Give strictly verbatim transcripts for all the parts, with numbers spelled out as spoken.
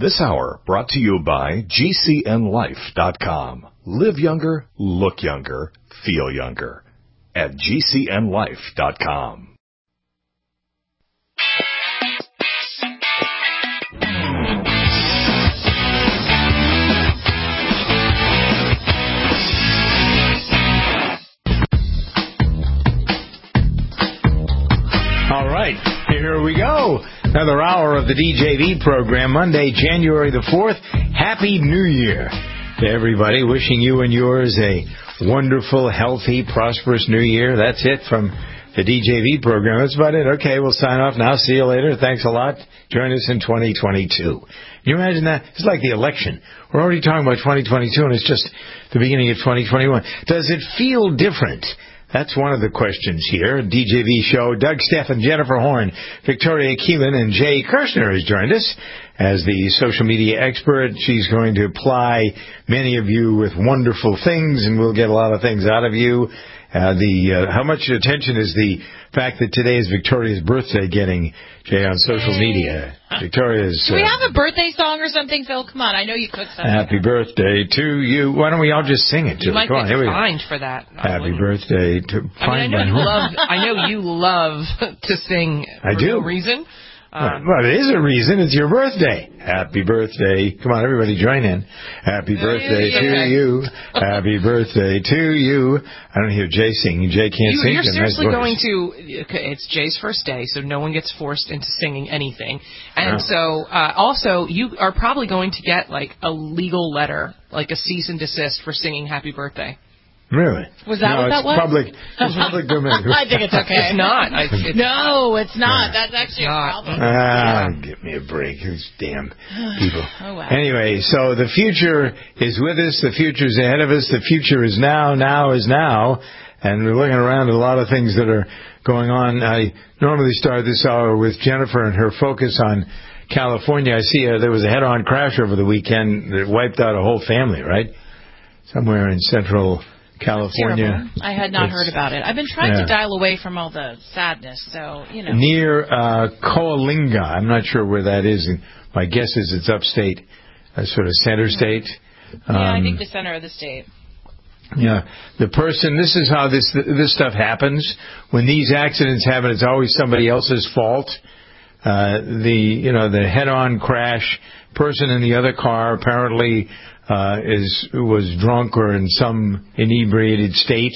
This hour brought to you by G C N life dot com. Live younger, look younger, feel younger at G C N life dot com. All right, here we go. Another hour of the D J V program, Monday, January the fourth. Happy New Year to everybody. Wishing you and yours a wonderful, healthy, prosperous New Year. That's it from the D J V program. That's about it. Okay, we'll sign off now. See you later. Thanks a lot. Join us in twenty twenty-two. Can you imagine that? It's like the election. We're already talking about twenty twenty-two, and it's just the beginning of twenty twenty-one. Does it feel different? That's one of the questions here. D J V show. Doug Steffen, Jennifer Horn, Victoria Keelan, and Jay Kirshner has joined us as the social media expert. She's going to ply many of you with wonderful things, and we'll get a lot of things out of you. Uh, the uh, how much attention is the fact that today is Victoria's birthday getting, Jay, on social media? Victoria's. Do we uh, have a birthday song or something, Phil? Come on, I know you cooked something. Happy birthday to you. Why don't we all just sing it? You to might Come on, get here we go. fined for that. Happy birthday to. I mean, I know you love. I know you love to sing. I for do. No reason. Um, Well, it is a reason. It's your birthday. Happy birthday. Come on, everybody, join in. Happy birthday yeah. to you. Happy birthday to you. I don't hear Jay singing. Jay can't you, sing. you're Nice seriously voice. going to. Okay, it's Jay's first day, so no one gets forced into singing anything. And Oh. so, uh, also, you are probably going to get like a legal letter, like a cease and desist for singing "Happy Birthday." Really? Was that no, what that it's was? Public, it's public domain. I think it's okay. It's not. I, it's, No, it's not. That's actually not. a problem. Ah, give me a break. Those damn people. Oh, wow. Anyway, so the future is with us. The future is ahead of us. The future is now. Now is now. And we're looking around at a lot of things that are going on. I normally start this hour with Jennifer and her focus on California. I see uh, there was a head-on crash over the weekend that wiped out a whole family, right? Somewhere in central California. Terrible. I had not It's- heard about it. I've been trying yeah. to dial away from all the sadness, so, you know. Near uh, Coalinga. I'm not sure where that is. My guess is it's upstate, uh, sort of center state. Um, Yeah, I think the center of the state. Yeah, the person. This is how this this stuff happens. When these accidents happen, it's always somebody else's fault. Uh, the you know the head-on crash. Person in the other car apparently uh, is was drunk or in some inebriated state,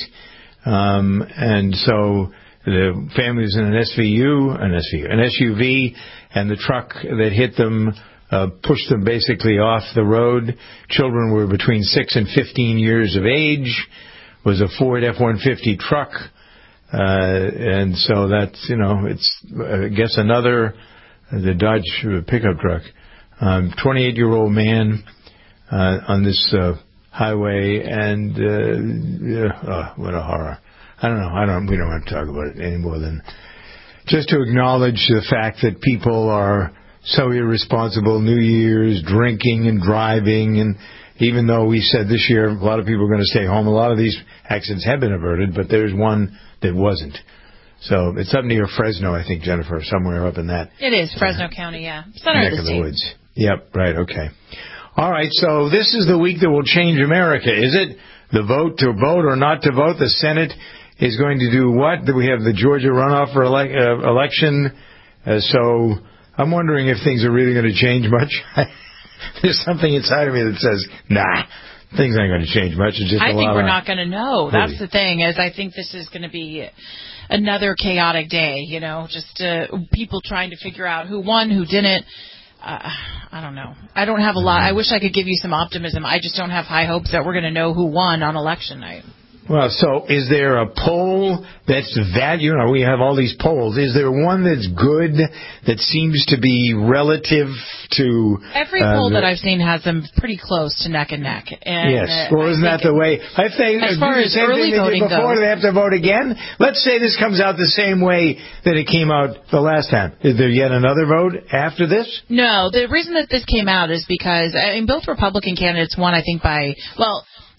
um, and so the family was in an S V U, an S V U, an S U V, and the truck that hit them uh, pushed them basically off the road. Children were between six and fifteen years of age. It was a Ford F one fifty truck, uh, and so that's you know it's I guess another uh, the Dodge pickup truck. Um, twenty-eight-year-old man uh, on this uh, highway, and uh, yeah, oh, what a horror! I don't know. I don't. We don't have to talk about it any more than just to acknowledge the fact that people are so irresponsible. New Year's, drinking and driving, and even though we said this year a lot of people are going to stay home, a lot of these accidents have been averted, but there's one that wasn't. So it's up near Fresno, I think, Jennifer, somewhere up in that. It is Fresno County, yeah. Center neck of the of the state. woods. Yep, right, okay. All right, so this is the week that will change America, is it? The vote to vote or not to vote. The Senate is going to do what? We have the Georgia runoff for ele- uh, election. Uh, so I'm wondering if things are really going to change much. There's something inside of me that says, nah, things aren't going to change much. It's just I a think lot we're of, not going to know. Really? That's the thing, is I think this is going to be another chaotic day, you know, just uh, people trying to figure out who won, who didn't. Uh, I don't know. I don't have a lot. I wish I could give you some optimism. I just don't have high hopes that we're going to know who won on election night. Well, so is there a poll that's value? You know, we have all these polls. Is there one that's good, that seems to be relative to... Every uh, poll the, that I've seen has them pretty close to neck and neck. And, yes. uh, Well, isn't that the way? If they as do far the as same early thing they did voting before, goes, they have to vote again? Let's say this comes out the same way that it came out the last time. Is there yet another vote after this? No, the reason that this came out is because, I mean, both Republican candidates won, I think, by, well...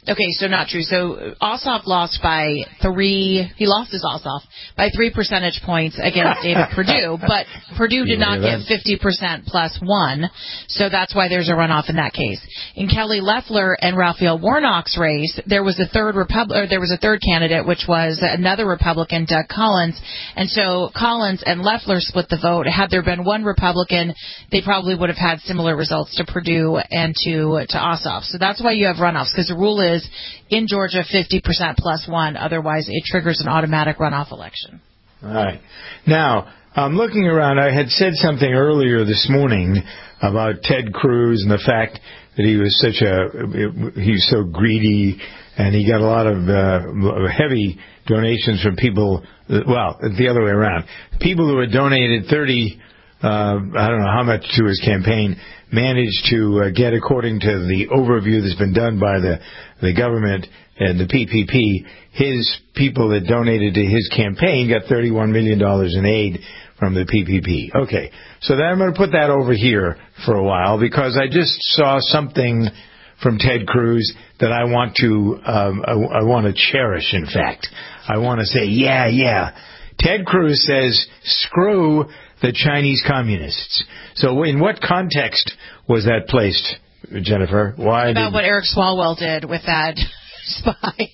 Okay, so not true. So Ossoff lost by three. He lost his Ossoff by three percentage points against David Perdue, but Perdue did not get fifty percent plus one, so that's why there's a runoff in that case. In Kelly Loeffler and Raphael Warnock's race, there was a third Repub- or there was a third candidate, which was another Republican, Doug Collins, and so Collins and Loeffler split the vote. Had there been one Republican, they probably would have had similar results to Perdue and to to Ossoff. So that's why you have runoffs, because the rule is in Georgia, fifty percent plus one. Otherwise, it triggers an automatic runoff election. All right. Now, I'm looking around. I had said something earlier this morning about Ted Cruz and the fact that he was such a, he's so greedy, and he got a lot of uh, heavy donations from people, well, the other way around. People who had donated thirty, uh, I don't know how much to his campaign, managed to uh, get, according to the overview that's been done by the, the government and the P P P, his people that donated to his campaign got thirty-one million dollars in aid from the P P P. Okay, so then I'm going to put that over here for a while, because I just saw something from Ted Cruz that I want to, um, I, I want to cherish, in fact. I want to say, yeah, yeah. Ted Cruz says, screw the Chinese communists. So in what context was that placed, Jennifer? Why About did, what Eric Swalwell did with that spy.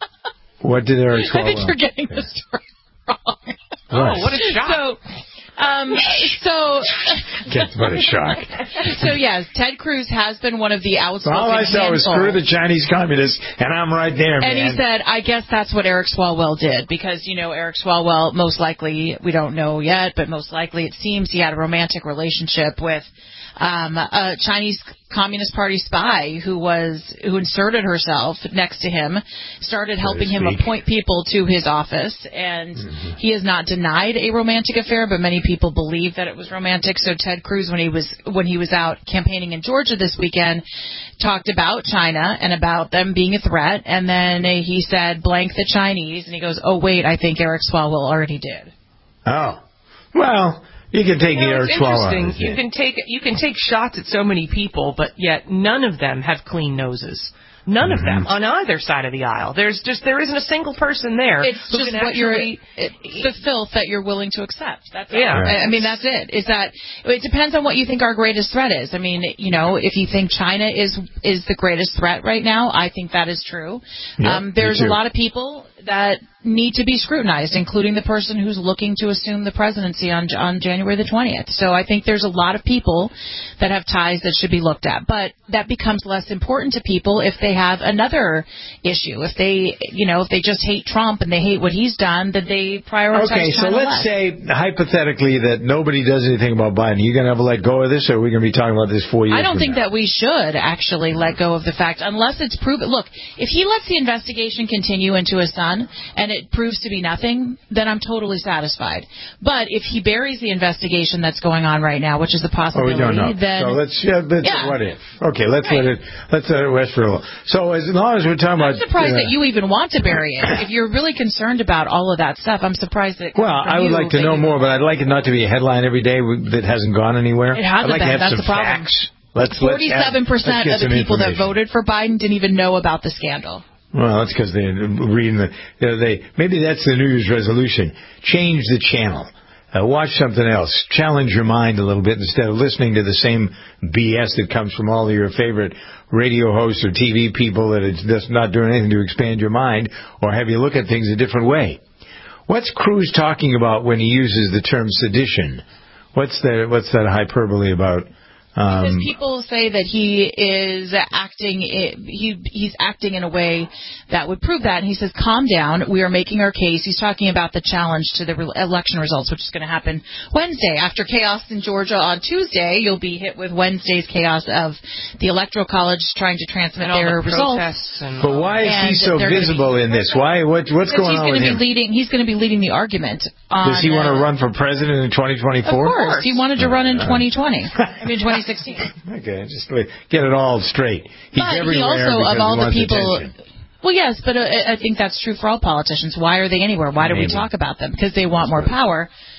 What did Eric Swalwell? I think you're getting the story wrong. Oh, what a shock. So, um, so, what a shock. So yes, Ted Cruz has been one of the outspoken All I saw was handful. screw the Chinese communists, and I'm right there, man. And he said, I guess that's what Eric Swalwell did, because, you know, Eric Swalwell, most likely, we don't know yet, but most likely it seems he had a romantic relationship with um, a Chinese Communist Party spy who was who inserted herself next to him, started helping him appoint people to his office, and mm-hmm. he has not denied a romantic affair, but many people believe that it was romantic. So Ted Cruz, when he was when he was out campaigning in Georgia this weekend, talked about China and about them being a threat, and then he said blank the Chinese, and he goes, oh wait, I think Eric Swalwell already did. Oh, well. You can take you know, the Eric Swalwell. You can take you can take shots at so many people, but yet none of them have clean noses. None mm-hmm. of them on either side of the aisle. There's just there isn't a single person there. It's who just can what you're actually, it, the filth that you're willing to accept. That's yeah. all. I, I mean, that's it. Is that it depends on what you think our greatest threat is. I mean, you know, if you think China is is the greatest threat right now, I think that is true. Yep, um, there's a lot of people that need to be scrutinized, including the person who's looking to assume the presidency on on January the twentieth. So I think there's a lot of people that have ties that should be looked at. But that becomes less important to people if they have another issue. If they, you know, if they just hate Trump and they hate what he's done, then they prioritize Okay, so China let's less. say, hypothetically, that nobody does anything about Biden. Are you going to ever let go of this, or are we going to be talking about this four years I don't from think now? that we should actually let go of the fact, unless it's proven. Look, if he lets the investigation continue into his son and it proves to be nothing, then I'm totally satisfied. But if he buries the investigation that's going on right now, which is a possibility, oh, we don't know. then so let's yeah, let's yeah. what if? Okay, let's right. let it let's let it rest for a little. So as long as we're talking I'm about, surprised uh, that you even want to bury it. If you're really concerned about all of that stuff, I'm surprised that. It well, I would you, like to know more, but I'd like it not to be a headline every day that hasn't gone anywhere. It hasn't I'd like been. to have That's some the problem. facts. Let's Forty-seven percent of the people that voted for Biden didn't even know about the scandal. Well, that's because they're reading the. You know, they maybe that's the New Year's resolution. Change the channel. Uh, watch something else. Challenge your mind a little bit instead of listening to the same B S that comes from all of your favorite radio hosts or T V people that it's just not doing anything to expand your mind or have you look at things a different way. What's Cruz talking about when he uses the term sedition? What's the what's that hyperbole about? Um, because people say that he is acting, he he's acting in a way that would prove that. And he says, calm down, we are making our case. He's talking about the challenge to the re- election results, which is going to happen Wednesday. After chaos in Georgia on Tuesday, you'll be hit with Wednesday's chaos of the Electoral College trying to transmit and all their the results. And but why is and he so visible be, in this? Why? What, what's going he's on with be him? Leading, he's going to be leading the argument. On, Does he want to uh, run for president in twenty twenty-four? Of course. He wanted to run in twenty twenty. I mean, twenty sixteen. Okay, just get it all straight. He's but everywhere he also, because of all he the wants people, attention. well, yes, but uh, I think that's true for all politicians. Why are they anywhere? Why do Maybe. we talk about them? Because they want more power.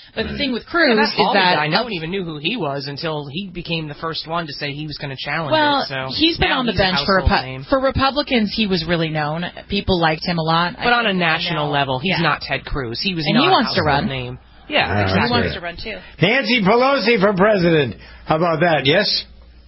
But the thing with Cruz yeah, is that guy, no one even knew who he was until he became the first one to say he was going to challenge well, it. So he's been on the bench for Repu- for Republicans. He was really known. People liked him a lot. But on a national level, he's yeah. not Ted Cruz. He was and not he wants a to run. Name. Yeah, uh, exactly. He wants to run too. Nancy Pelosi for president. How about that? Yes.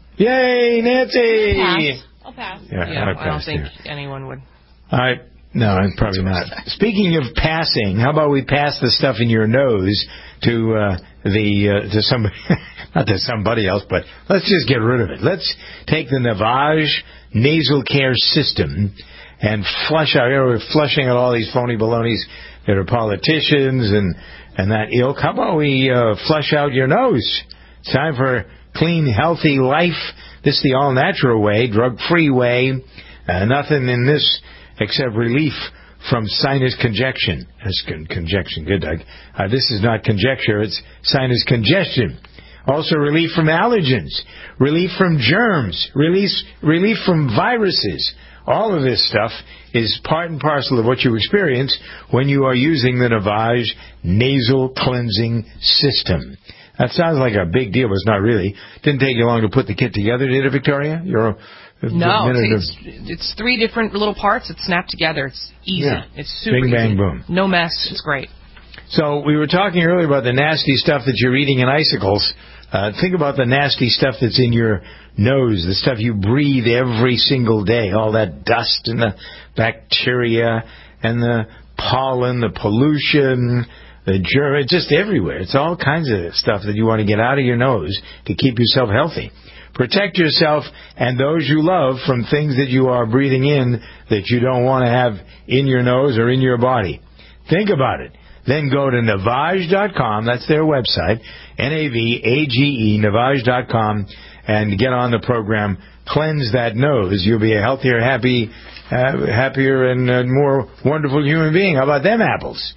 Yay, Nancy! I'll pass. I'll pass. Yeah, yeah I, I don't think here. anyone would. All right. No, probably not. Speaking of passing, how about we pass the stuff in your nose to uh, the uh, to somebody, not to somebody else, but let's just get rid of it. Let's take the Navage nasal care system and flush out. You know, we're flushing out all these phony balonies that are politicians and and that ilk. How about we uh, flush out your nose? It's time for clean, healthy life. This is the all-natural way, drug-free way. Uh, nothing in this except relief from sinus congestion. That's con- congestion. Good, Doug. Uh, this is not conjecture. It's sinus congestion. Also relief from allergens, relief from germs, release, relief from viruses. All of this stuff is part and parcel of what you experience when you are using the Navage nasal cleansing system. That sounds like a big deal, but it's not really. Didn't take you long to put the kit together, did it, Victoria? You're No, it's, it's, it's three different little parts that snap together. It's easy. Yeah. It's super Bing, easy. bang, boom. No mess. It's great. So we were talking earlier about the nasty stuff that you're eating in icicles. Uh, think about the nasty stuff that's in your nose, the stuff you breathe every single day, all that dust and the bacteria and the pollen, the pollution, the germ, just everywhere. It's all kinds of stuff that you want to get out of your nose to keep yourself healthy. Protect yourself and those you love from things that you are breathing in that you don't want to have in your nose or in your body. Think about it. Then go to Navage dot com. That's their website. N A V A G E, Navage dot com, and get on the program. Cleanse that nose. You'll be a healthier, happy, uh, happier, and uh, more wonderful human being. How about them apples?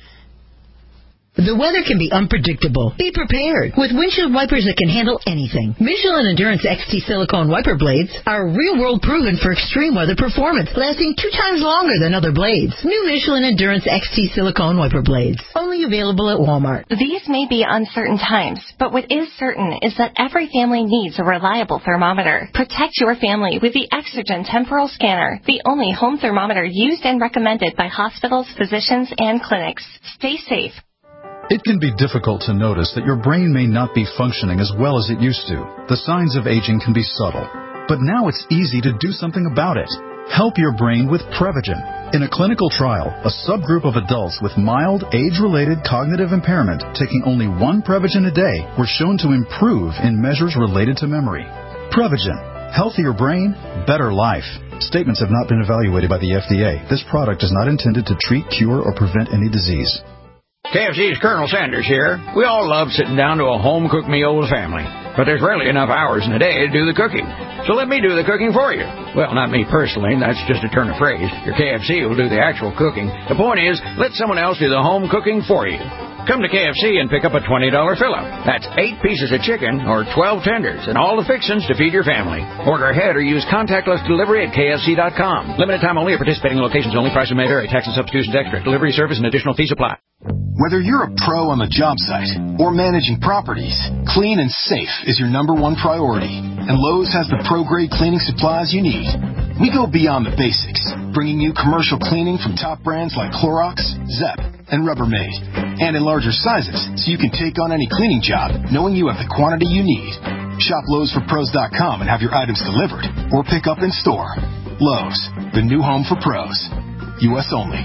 The weather can be unpredictable. Be prepared with windshield wipers that can handle anything. Michelin Endurance X T silicone wiper blades are real-world proven for extreme weather performance, lasting two times longer than other blades. New Michelin Endurance X T silicone wiper blades, only available at Walmart. These may be uncertain times, but what is certain is that every family needs a reliable thermometer. Protect your family with the Exergen Temporal Scanner, the only home thermometer used and recommended by hospitals, physicians, and clinics. Stay safe. It can be difficult to notice that your brain may not be functioning as well as it used to. The signs of aging can be subtle. But now it's easy to do something about it. Help your brain with Prevagen. In a clinical trial, a subgroup of adults with mild, age-related cognitive impairment taking only one Prevagen a day were shown to improve in measures related to memory. Prevagen. Healthier brain, better life. Statements have not been evaluated by the F D A. This product is not intended to treat, cure, or prevent any disease. K F C's Colonel Sanders here. We all love sitting down to a home-cooked meal with family, but there's rarely enough hours in a day to do the cooking. So let me do the cooking for you. Well, not me personally, that's just a turn of phrase. Your K F C will do the actual cooking. The point is, let someone else do the home cooking for you. Come to K F C and pick up a twenty dollars fill-up. That's eight pieces of chicken or twelve tenders and all the fixings to feed your family. Order ahead or use contactless delivery at K F C dot com. Limited time only at participating locations only. Prices may vary. Tax and substitutions extra. Delivery service and additional fees apply. Whether you're a pro on the job site or managing properties, clean and safe is your number one priority. And Lowe's has the pro-grade cleaning supplies you need. We go beyond the basics, bringing you commercial cleaning from top brands like Clorox, Zep, and Rubbermaid, and in larger sizes so you can take on any cleaning job knowing you have the quantity you need. Shop Lowe's For Pros dot com and have your items delivered or pick up in store. Lowe's, the new home for pros. U S only.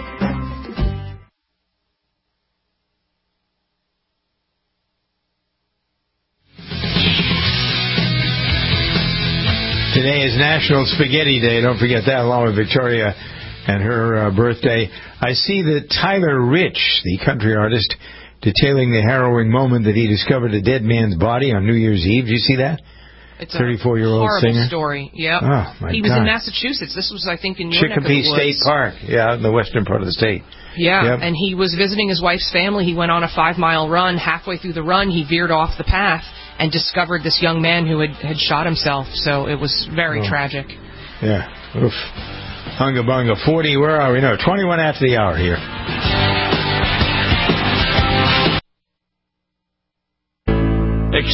Today is National Spaghetti Day. Don't forget that, along with Victoria and her uh, birthday. I see that Tyler Rich, the country artist, detailing the harrowing moment that he discovered a dead man's body on New Year's Eve. Did you see that? It's a thirty-four-year-old horrible singer. story. Yep. Oh, my he was God. in Massachusetts. This was, I think, in your Chicopee neck of the woods. State Park. Yeah, in the western part of the state. Yeah, yep. And he was visiting his wife's family. He went on a five-mile run. Halfway through the run, he veered off the path and discovered this young man who had, had shot himself. So it was very oh. tragic. Yeah. Oof. Hunga bunga. forty, where are we? No, twenty-one after the hour here.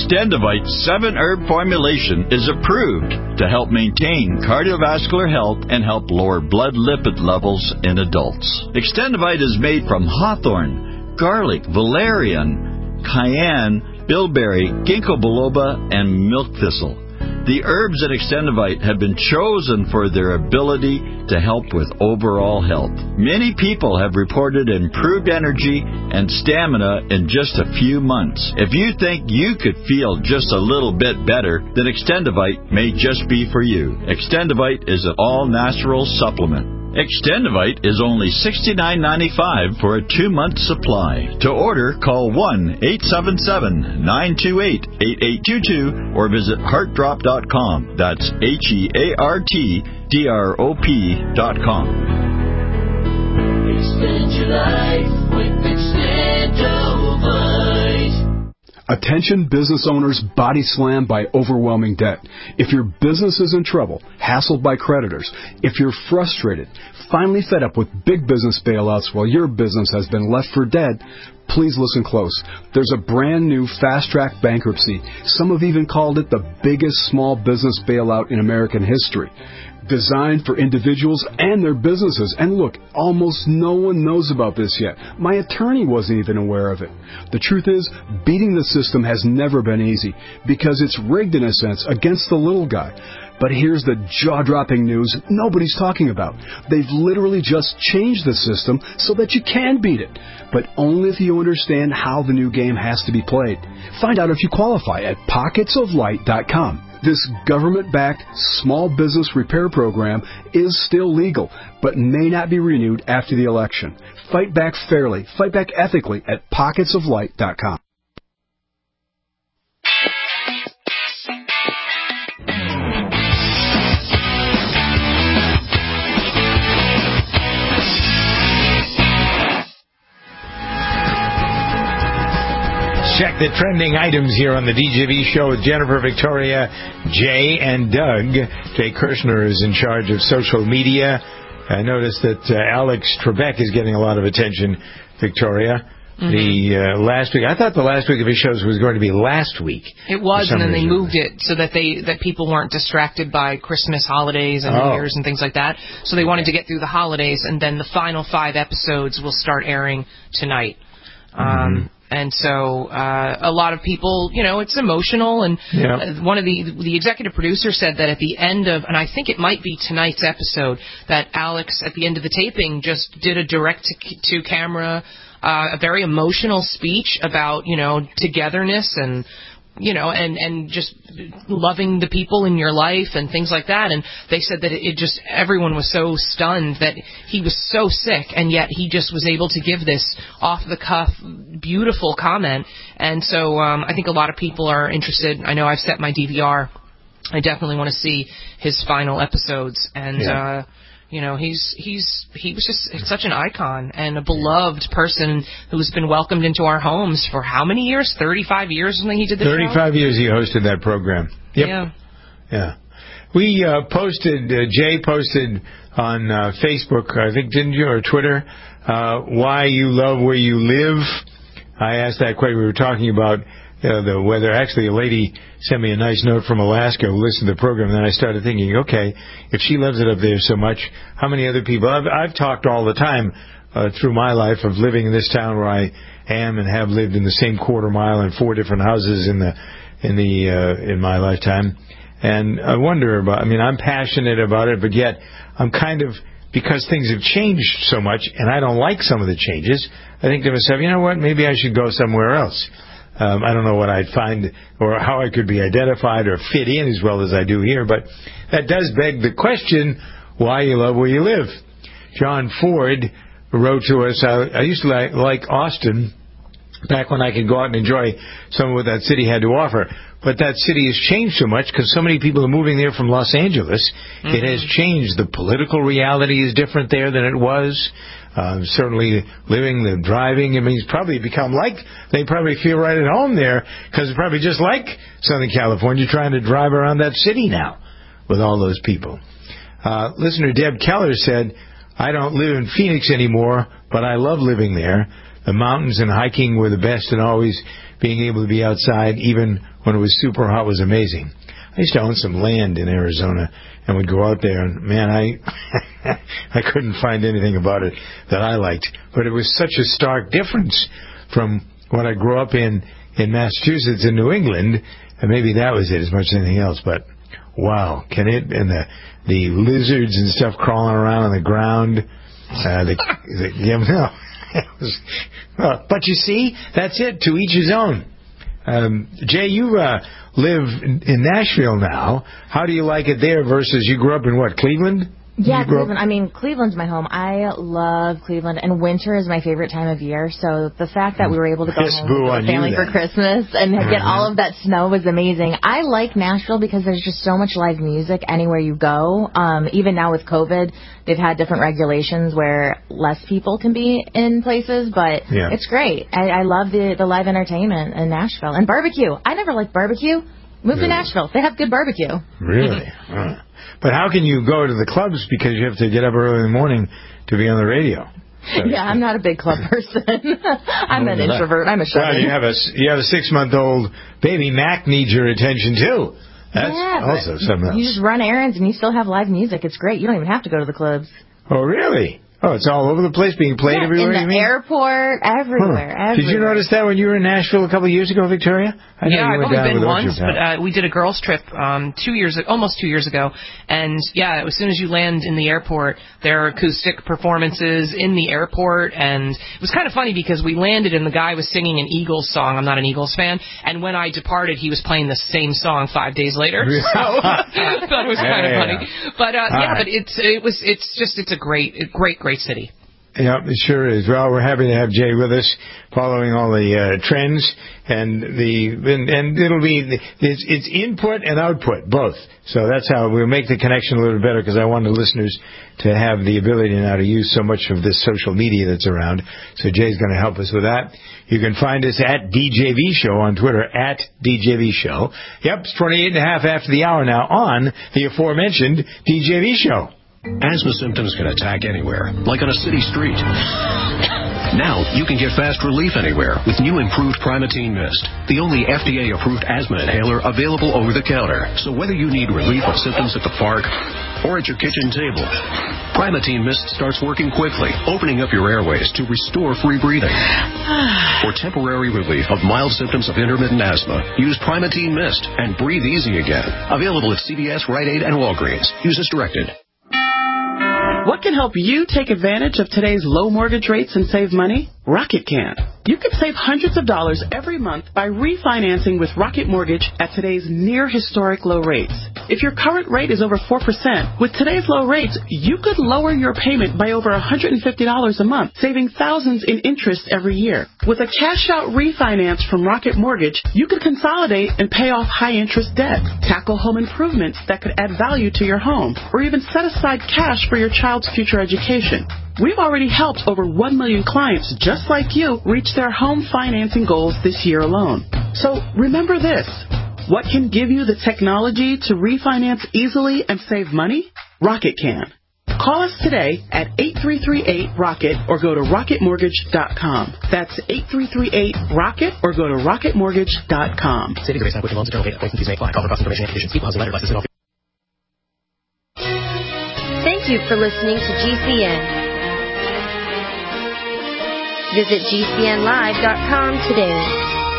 Extendivite seven herb formulation is approved to help maintain cardiovascular health and help lower blood lipid levels in adults. Extendivite is made from hawthorn, garlic, valerian, cayenne, bilberry, ginkgo biloba, and milk thistle. The herbs in Extendivite have been chosen for their ability to help with overall health. Many people have reported improved energy and stamina in just a few months. If you think you could feel just a little bit better, then Extendivite may just be for you. Extendivite is an all-natural supplement. Extendivite is only sixty-nine ninety-five for a two-month supply. To order, call one eight seven seven, nine two eight, eight eight two two or visit heart drop dot com. That's H E A R T D R O P dot com. Extend your life with Extendivite. Attention business owners body slammed by overwhelming debt. If your business is in trouble, hassled by creditors, if you're frustrated, finally fed up with big business bailouts while your business has been left for dead, please listen close. There's a brand new fast-track bankruptcy. Some have even called it the biggest small business bailout in American history. Designed for individuals and their businesses. And look, almost no one knows about this yet. My attorney wasn't even aware of it. The truth is, beating the system has never been easy because it's rigged in a sense against the little guy. But here's the jaw-dropping news nobody's talking about. They've literally just changed the system so that you can beat it, but only if you understand how the new game has to be played. Find out if you qualify at pockets of light dot com. This government-backed small business repair program is still legal, but may not be renewed after the election. Fight back fairly, fight back ethically at pockets of light dot com. Check the trending items here on the D J V show with Jennifer, Victoria, Jay, and Doug. Jay Kirshner is in charge of social media. I noticed that uh, Alex Trebek is getting a lot of attention, Victoria. Mm-hmm. The uh, last week, I thought the last week of his shows was going to be last week. It was, and then reason. They moved it so that they that people weren't distracted by Christmas holidays and oh. New Year's and things like that. So they wanted to get through the holidays, and then the final five episodes will start airing tonight. Mm-hmm. Um, And so uh, a lot of people, you know, it's emotional. And yeah. one of the the executive producers said that at the end of, and I think it might be tonight's episode, that Alex, at the end of the taping, just did a direct-to-camera, uh, a very emotional speech about, you know, togetherness and, you know, and, and just loving the people in your life and things like that. And they said that it just, everyone was so stunned that he was so sick, and yet he just was able to give this off-the-cuff, beautiful comment. And so um, I think a lot of people are interested. I know I've set my D V R. I definitely want to see his final episodes. And, yeah. uh, you know, he's he's he was just such an icon and a beloved person who's been welcomed into our homes for how many years? thirty-five years when he did the thirty-five show? years he hosted that program. Yep. Yeah. Yeah. We uh, posted, uh, Jay posted on uh, Facebook, I think, didn't you, or Twitter, uh, why you love where you live. I asked that question. We were talking about uh, the weather. Actually, a lady sent me a nice note from Alaska who listened to the program, and then I started thinking, okay, if she loves it up there so much, how many other people? I've, I've talked all the time uh, through my life of living in this town where I am and have lived in the same quarter mile in four different houses in the in the uh, in my lifetime. And I wonder about, I mean, I'm passionate about it, but yet I'm kind of, because things have changed so much, and I don't like some of the changes, I think to myself, you know what, maybe I should go somewhere else. Um, I don't know what I'd find or how I could be identified or fit in as well as I do here, but that does beg the question, why you love where you live. John Ford wrote to us, I, I used to like, like Austin back when I could go out and enjoy some of what that city had to offer. But that city has changed so much because so many people are moving there from Los Angeles. Mm-hmm. It has changed. The political reality is different there than it was. Uh, certainly living, the driving, I mean, it's probably become like, they probably feel right at home there because it's probably just like Southern California trying to drive around that city now with all those people. Uh, listener Deb Keller said, I don't live in Phoenix anymore, but I love living there. The mountains and hiking were the best and always being able to be outside even when it was super hot was amazing. I used to own some land in Arizona and would go out there, and man, I I couldn't find anything about it that I liked. But it was such a stark difference from what I grew up in in Massachusetts and New England, and maybe that was it as much as anything else. But wow, can it, and the the lizards and stuff crawling around on the ground, uh, the, the yeah, no. It was, uh, but you see, that's it, to each his own. Um, Jay, you uh, live in, in Nashville now. How do you like it there versus you grew up in what, Cleveland? Yeah, Cleveland. I mean, Cleveland's my home. I love Cleveland, and winter is my favorite time of year. So the fact that we were able to go yes, home with the family for Christmas and mm-hmm. get all of that snow was amazing. I like Nashville because there's just so much live music anywhere you go. Um, even now with COVID, they've had different regulations where less people can be in places, but yeah. it's great. I, I love the, the live entertainment in Nashville. And barbecue. I never liked barbecue. Move really? to Nashville. They have good barbecue. Really? Huh. But how can you go to the clubs because you have to get up early in the morning to be on the radio? So yeah, I'm not a big club person. I'm an introvert. I'm a shut-in. Well, you have a you have a six month old baby. Mac needs your attention too. That's yeah, also something else. You just run errands and you still have live music. It's great. You don't even have to go to the clubs. Oh, really? Oh, it's all over the place, being played yeah, everywhere, in the you mean? airport, everywhere, huh. everywhere. Did you notice that when you were in Nashville a couple of years ago, Victoria? I know yeah, you I've went only down been with once, but uh, we did a girls' trip um, two years, almost two years ago. And, yeah, as soon as you land in the airport, there are acoustic performances in the airport. And it was kind of funny because we landed and the guy was singing an Eagles song. I'm not an Eagles fan. And when I departed, he was playing the same song five days later. So I thought it was kind yeah, of funny. Yeah. But, uh, yeah, right. but it's, it was, it's just, it's a great, great, great city. Yeah, it sure is. Well, we're happy to have Jay with us, following all the uh, trends, and the and, and it'll be it's, it's input and output both. So that's how we'll make the connection a little better, because I want the listeners to have the ability now to use so much of this social media that's around. So Jay's going to help us with that. You can find us at D J V Show on Twitter, at D J V Show. Yep, it's twenty-eight and a half after the hour now on the aforementioned D J V Show. Asthma symptoms can attack anywhere, like on a city street. Now, you can get fast relief anywhere with new improved Primatene Mist, the only F D A-approved asthma inhaler available over the counter. So whether you need relief of symptoms at the park or at your kitchen table, Primatene Mist starts working quickly, opening up your airways to restore free breathing. For temporary relief of mild symptoms of intermittent asthma, use Primatene Mist and breathe easy again. Available at C V S, Rite Aid, and Walgreens. Use as directed. What can help you take advantage of today's low mortgage rates and save money? Rocket can. You can save hundreds of dollars every month by refinancing with Rocket Mortgage at today's near historic low rates. If your current rate is over four percent, with today's low rates, you could lower your payment by over one hundred fifty dollars a month, saving thousands in interest every year. With a cash-out refinance from Rocket Mortgage, you could consolidate and pay off high-interest debt, tackle home improvements that could add value to your home, or even set aside cash for your child's future education. We've already helped over one million clients just like you reach their home financing goals this year alone. So remember this. What can give you the technology to refinance easily and save money? Rocket can. Call us today at eight three three eight ROCKET or go to rocket mortgage dot com. That's eight three three eight ROCKET or go to rocket mortgage dot com. Savings based on which loans, internal rate, points and fees may apply. Call for cost information and conditions. Equal housing lender license. Thank you for listening to G C N. Visit G C N live dot com today.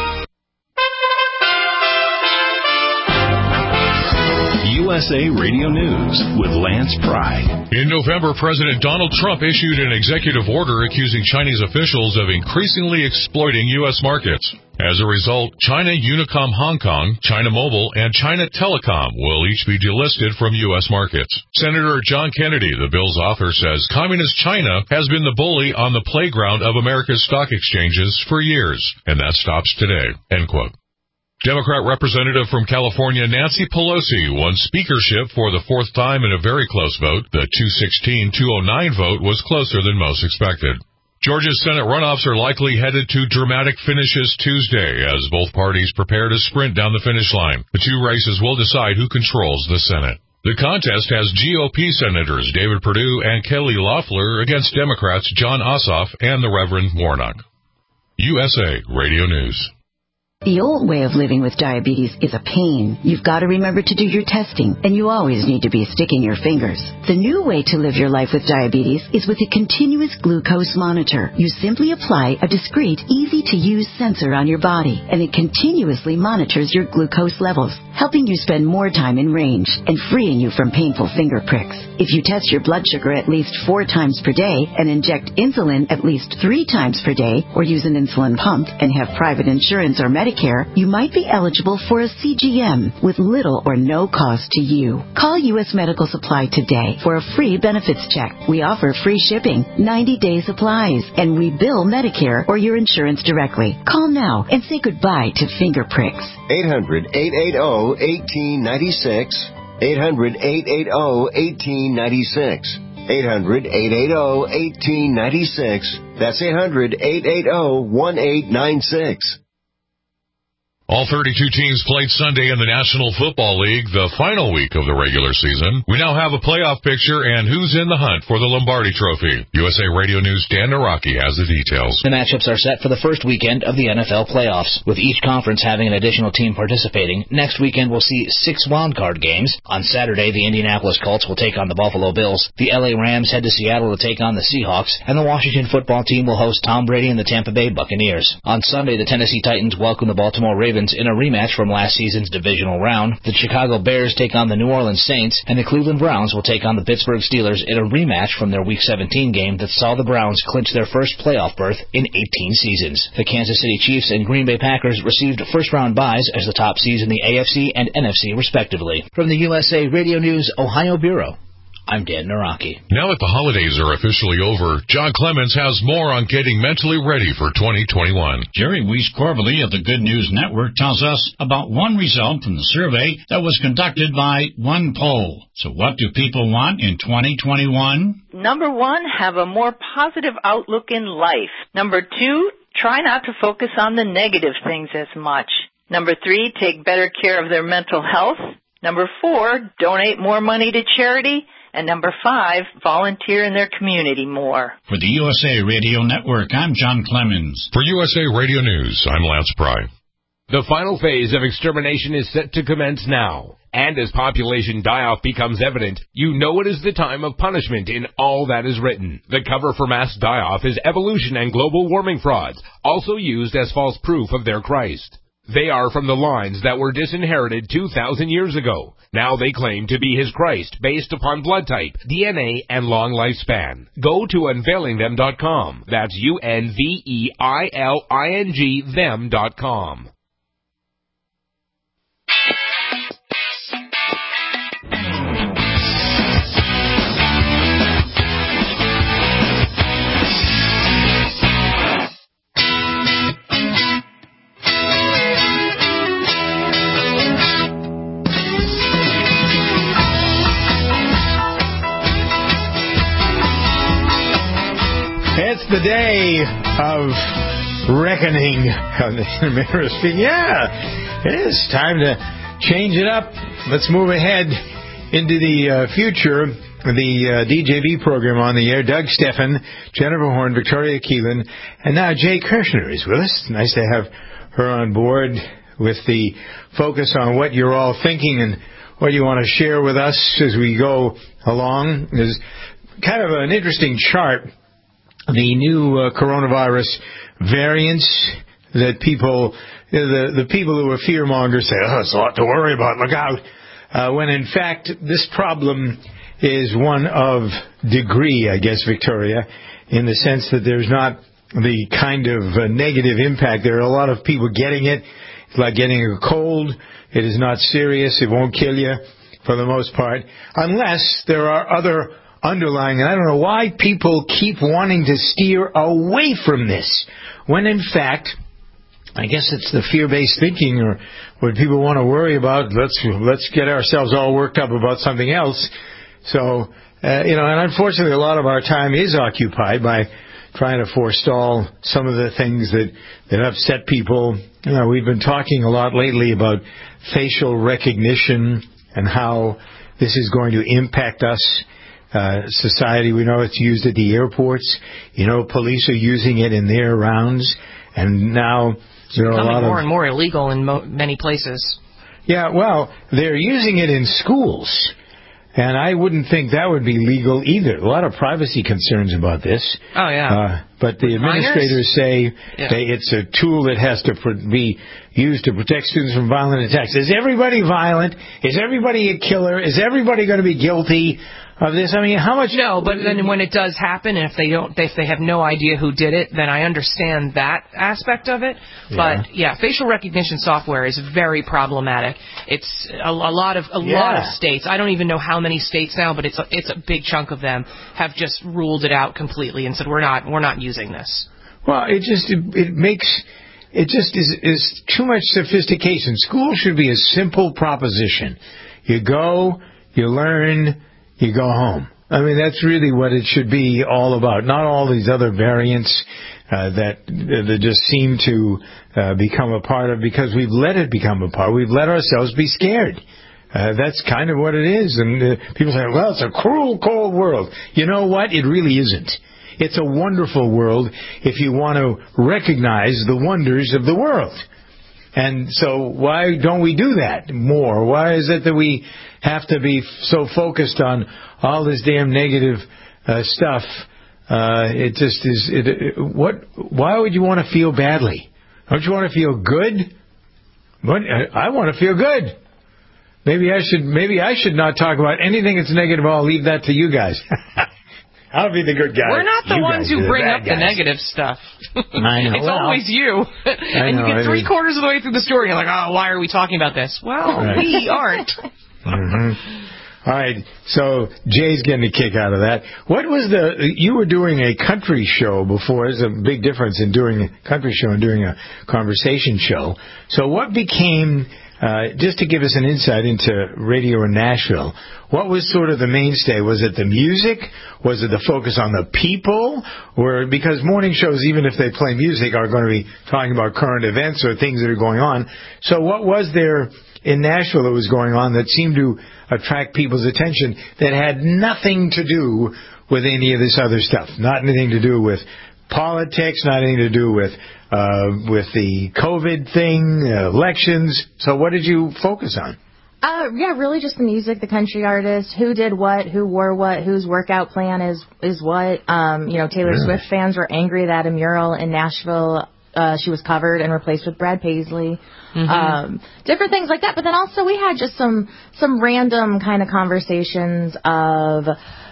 U S A Radio News with Lance Pry. In November, President Donald Trump issued an executive order accusing Chinese officials of increasingly exploiting U S markets. As a result, China Unicom Hong Kong, China Mobile, and China Telecom will each be delisted from U S markets. Senator John Kennedy, the bill's author, says Communist China has been the bully on the playground of America's stock exchanges for years, and that stops today. End quote. Democrat Representative from California Nancy Pelosi won speakership for the fourth time in a very close vote. The two sixteen to two oh nine vote was closer than most expected. Georgia's Senate runoffs are likely headed to dramatic finishes Tuesday as both parties prepare to sprint down the finish line. The two races will decide who controls the Senate. The contest has G O P Senators David Perdue and Kelly Loeffler against Democrats John Ossoff and the Reverend Warnock. U S A Radio News. The old way of living with diabetes is a pain. You've got to remember to do your testing, and you always need to be sticking your fingers. The new way to live your life with diabetes is with a continuous glucose monitor. You simply apply a discreet, easy-to-use sensor on your body, and it continuously monitors your glucose levels, helping you spend more time in range and freeing you from painful finger pricks. If you test your blood sugar at least four times per day and inject insulin at least three times per day, or use an insulin pump and have private insurance or Medicare, you might be eligible for a C G M with little or no cost to you. Call U S Medical Supply today for a free benefits check. We offer free shipping, ninety-day supplies, and we bill Medicare or your insurance directly. Call now and say goodbye to finger pricks. eight hundred, eight eight zero, one eight nine six. eight hundred, eight eight zero, one eight nine six. eight hundred, eight eight zero, one eight nine six. That's eight hundred, eight eight zero, one eight nine six. All thirty-two teams played Sunday in the National Football League, the final week of the regular season. We now have a playoff picture and who's in the hunt for the Lombardi Trophy. U S A Radio News' Dan Naraki has the details. The matchups are set for the first weekend of the N F L playoffs, with each conference having an additional team participating. Next weekend we'll see six wildcard games. On Saturday, the Indianapolis Colts will take on the Buffalo Bills. The L A Rams head to Seattle to take on the Seahawks, and the Washington football team will host Tom Brady and the Tampa Bay Buccaneers. On Sunday, the Tennessee Titans welcome the Baltimore Ravens in a rematch from last season's divisional round. The Chicago Bears take on the New Orleans Saints, and the Cleveland Browns will take on the Pittsburgh Steelers in a rematch from their Week seventeen game that saw the Browns clinch their first playoff berth in eighteen seasons. The Kansas City Chiefs and Green Bay Packers received first-round byes as the top seeds in the A F C and N F C, respectively. From the U S A Radio News Ohio Bureau, I'm Dan Naraki. Now that the holidays are officially over, John Clemens has more on getting mentally ready for twenty twenty-one. Jerry Weiss-Corbally of the Good News Network tells us about one result from the survey that was conducted by one poll. So what do people want in twenty twenty-one? Number one, have a more positive outlook in life. Number two, try not to focus on the negative things as much. Number three, take better care of their mental health. Number four, donate more money to charity. And number five, volunteer in their community more. For the U S A Radio Network, I'm John Clemens. For U S A Radio News, I'm Lance Pry. The final phase of extermination is set to commence now. And as population die-off becomes evident, you know it is the time of punishment in all that is written. The cover for mass die-off is evolution and global warming frauds, also used as false proof of their Christ. They are from the lines that were disinherited two thousand years ago. Now they claim to be his Christ based upon blood type, D N A, and long lifespan. Go to unveiling them dot com. That's U N V E I L I N G them dot com. It's the day of reckoning. Yeah, it is time to change it up. Let's move ahead into the uh, future. The uh, D J V program on the air. Doug Steffen, Jennifer Horn, Victoria Keelan, and now Jay Kirshner is with us. Nice to have her on board with the focus on what you're all thinking and what you want to share with us as we go along. There's kind of an interesting chart. The new uh, coronavirus variants that people, the the people who are fearmongers say, oh, it's a lot to worry about, look out. Uh, when in fact, this problem is one of degree, I guess, Victoria, in the sense that there's not the kind of uh, negative impact. There are a lot of people getting it. It's like getting a cold. It is not serious. It won't kill you for the most part, unless there are other underlying, and I don't know why people keep wanting to steer away from this, when in fact, I guess it's the fear-based thinking, or what people want to worry about. Let's let's get ourselves all worked up about something else. So, uh, you know, and unfortunately, a lot of our time is occupied by trying to forestall some of the things that that upset people. You know, we've been talking a lot lately about facial recognition and how this is going to impact us. Uh, society, we know it's used at the airports. You know, police are using it in their rounds. And now It's becoming more and more illegal in mo- many places. Yeah, well, they're using it in schools. And I wouldn't think that would be legal either. A lot of privacy concerns about this. Oh, yeah. Uh, but the administrators say yeah. they, it's a tool that has to pr- be used to protect students from violent attacks. Is everybody violent? Is everybody a killer? Is everybody going to be guilty of this? I mean, how much... No, but then when it does happen, and if they don't, if they have no idea who did it, then I understand that aspect of it. Yeah. But yeah, facial recognition software is very problematic. It's a, a lot of a yeah. lot of states. I don't even know how many states now, but it's a, it's a big chunk of them have just ruled it out completely and said we're not we're not using this. Well, it just it, it makes it just is is too much sophistication. School should be a simple proposition. You go, you learn. You go home. I mean, that's really what it should be all about. Not all these other variants uh, that that just seem to uh, become a part of because we've let it become a part. We've let ourselves be scared. Uh, that's kind of what it is. And uh, people say, well, it's a cruel, cold world. You know what? It really isn't. It's a wonderful world if you want to recognize the wonders of the world. And so why don't we do that more? Why is it that we have to be so focused on all this damn negative uh, stuff? Uh, it just is. It, it, what? Why would you want to feel badly? Don't you want to feel good? What, I want to feel good. Maybe I should. Maybe I should not talk about anything that's negative. I'll leave that to you guys. I'll be the good guy. We're not the you ones who bring up guys. the negative stuff. I know. It's well, always you. I and know, you get three is. quarters of the way through the story, and you're like, oh, why are we talking about this? Well, right. we aren't. Mm-hmm. All right, so Jay's getting a kick out of that. What was the, you were doing a country show before. There's a big difference in doing a country show and doing a conversation show. So what became, uh, just to give us an insight into radio in Nashville, what was sort of the mainstay? Was it the music? Was it the focus on the people? Or because morning shows, even if they play music, are going to be talking about current events or things that are going on. So what was there in Nashville that was going on that seemed to attract people's attention that had nothing to do with any of this other stuff? Not anything to do with politics, not anything to do with uh, with the COVID thing, uh, elections. So what did you focus on? Uh, yeah, really just the music, the country artists, who did what, who wore what, whose workout plan is is what. Um, you know, Taylor really? Swift fans were angry that a mural in Nashville, uh, she was covered and replaced with Brad Paisley. Mm-hmm. Um, different things like that. But then also we had just some some random kind of conversations of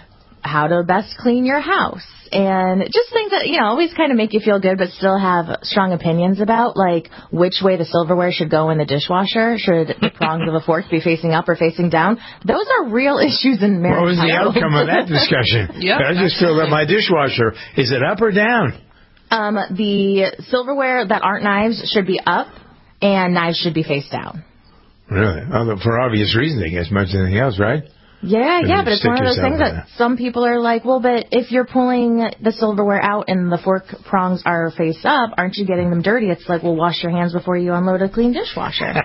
how to best clean your house. And just things that, you know, always kind of make you feel good but still have strong opinions about, like which way the silverware should go in the dishwasher. Should the prongs of a fork be facing up or facing down? Those are real issues in marriage. What was the outcome of that discussion? Yep, I just filled up my dishwasher. Is it up or down? Um, the silverware that aren't knives should be up, and knives should be face down. Really? Well, for obvious reasons, I guess, much as anything else, right? Yeah, yeah, but it's one of those things that some people are like, well, but if you're pulling the silverware out and the fork prongs are face up, aren't you getting them dirty? It's like, well, wash your hands before you unload a clean dishwasher.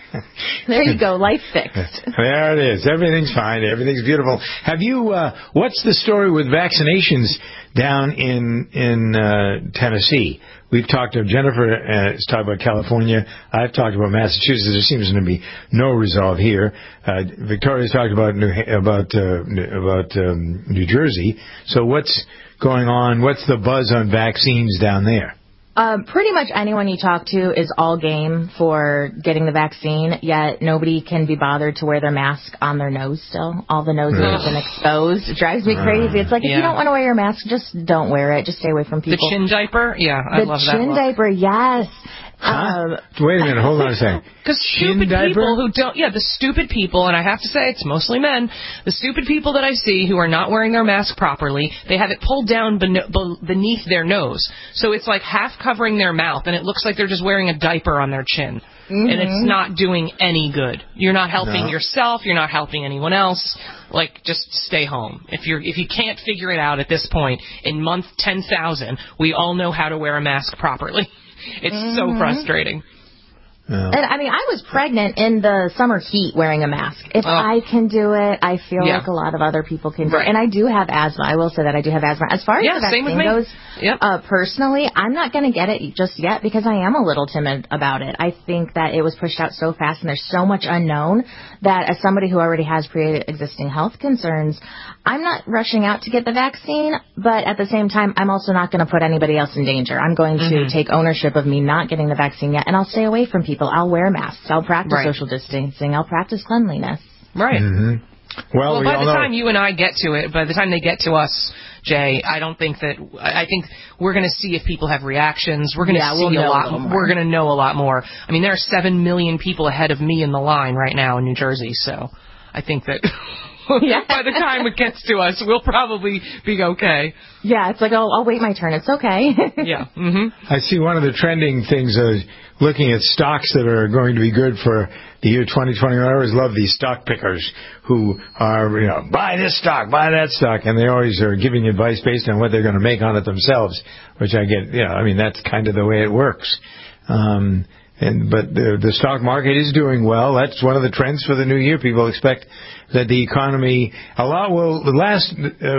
There you go, life fixed. There it is. Everything's fine. Everything's beautiful. Have you, uh, what's the story with vaccinations down in, in, uh, Tennessee? We've talked to Jennifer, uh, has talked about California. I've talked about Massachusetts. There seems to be no resolve here. Uh, Victoria's talked about New, about uh, about um, New Jersey. So what's going on? What's the buzz on vaccines down there? Um, pretty much anyone you talk to is all game for getting the vaccine, yet nobody can be bothered to wear their mask on their nose still. All the noses have been exposed. It drives me crazy. It's like, if yeah. you don't want to wear your mask, just don't wear it. Just stay away from people. The chin diaper? Yeah, I the love that. The chin look. diaper, yes. Huh? Um, Wait a minute, hold on a second. Because stupid diaper? people who don't, yeah, the stupid people, and I have to say it's mostly men, the stupid people that I see who are not wearing their mask properly, they have it pulled down ben- beneath their nose. So it's like half covering their mouth, and it looks like they're just wearing a diaper on their chin. Mm-hmm. And it's not doing any good. You're not helping No. yourself, you're not helping anyone else. Like, just stay home. If you're if you can't figure it out at this point, in month ten thousand, we all know how to wear a mask properly. It's mm-hmm. so frustrating. Yeah. And I mean, I was pregnant in the summer heat wearing a mask. If oh. I can do it, I feel yeah. like a lot of other people can do right. it. And I do have asthma. I will say that I do have asthma. As far as yeah, the vaccine same with me. goes, yep. uh, personally, I'm not going to get it just yet because I am a little timid about it. I think that it was pushed out so fast and there's so much unknown that as somebody who already has pre-existing health concerns, I'm not rushing out to get the vaccine, but at the same time, I'm also not going to put anybody else in danger. I'm going to mm-hmm. take ownership of me not getting the vaccine yet, and I'll stay away from people. I'll wear masks. I'll practice right. social distancing. I'll practice cleanliness. Right. Mm-hmm. Well, well we by the know. time you and I get to it, by the time they get to us, Jay, I don't think that, I think we're going to see if people have reactions. We're going to yeah, see we'll a lot, a we're going to know a lot more. I mean, there are seven million people ahead of me in the line right now in New Jersey, so I think that yeah. by the time it gets to us, we'll probably be okay. Yeah, it's like, oh, I'll wait my turn. It's okay. yeah. Mm-hmm. I see one of the trending things, uh, looking at stocks that are going to be good for the year twenty twenty. I always love these stock pickers who are, you know, buy this stock, buy that stock, and they always are giving advice based on what they're going to make on it themselves, which I get, you know, I mean, that's kind of the way it works. Um, and, but the, the stock market is doing well. That's one of the trends for the new year. People expect that the economy, a lot will, the last